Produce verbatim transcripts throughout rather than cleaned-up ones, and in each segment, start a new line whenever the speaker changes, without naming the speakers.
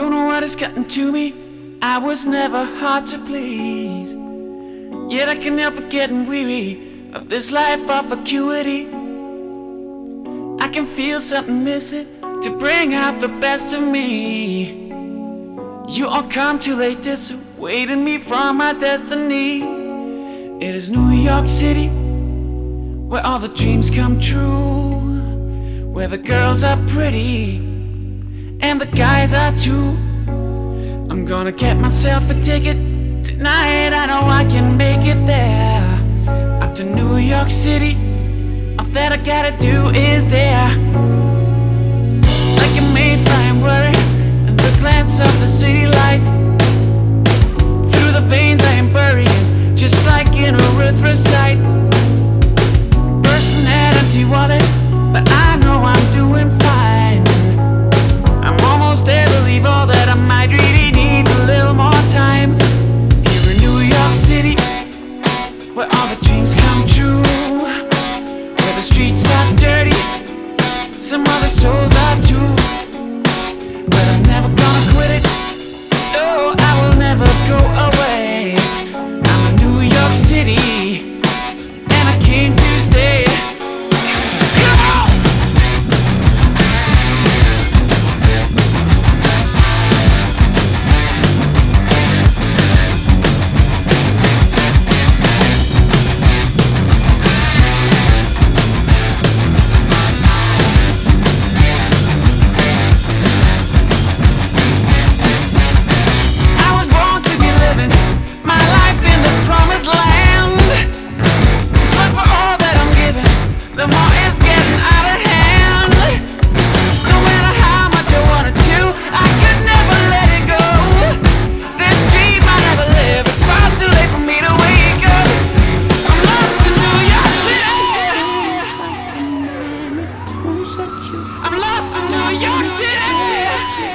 Don't know what has gotten to me. I was never hard to please, yet I can't help but getting weary of this life of acuity. I can feel something missing to bring out the best of me. You all come too late, dissuading me from my destiny. It is New York City, where all the dreams come true, where the girls are pretty and the guys are too. I'm gonna get myself a ticket tonight, I know I can make it there. Up to New York City, all that I gotta do is there. Like a Mayfly worry and the glance of the city lights. Through the veins I am burying, just like an erythrocyte. Bursting that empty wallet, but I know I'm doing fine. I'm almost there to leave, all that I might really need a little more time. Here in New York City, where all the dreams come true, where the streets are dirty, some other souls are too. But I'm never gonna quit it, no, I will never go away. I'm in New York City, and I came to stay. I'm lost in New York City.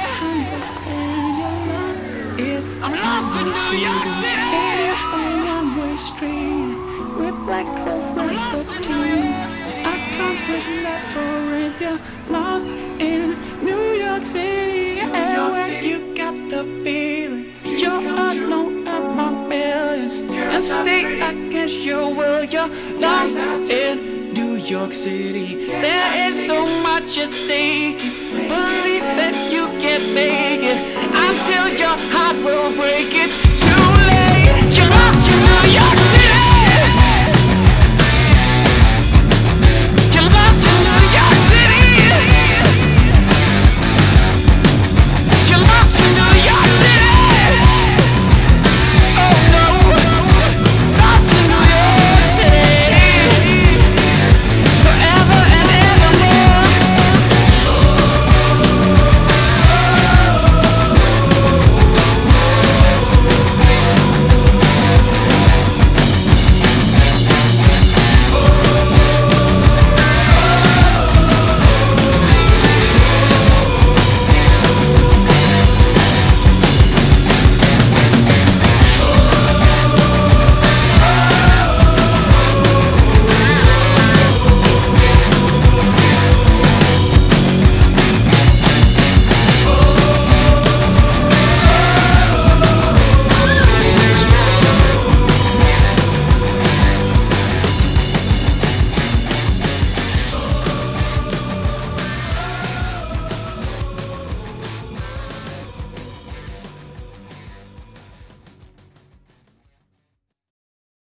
I'm lost in New York City.
It's a one-way street with black coat robots. I come with Labyrinthia, lost in New York City. Where you got the feeling you're alone among millions, and stay against your will. You're lost in New York City. There is so much at stake. Believe that you can.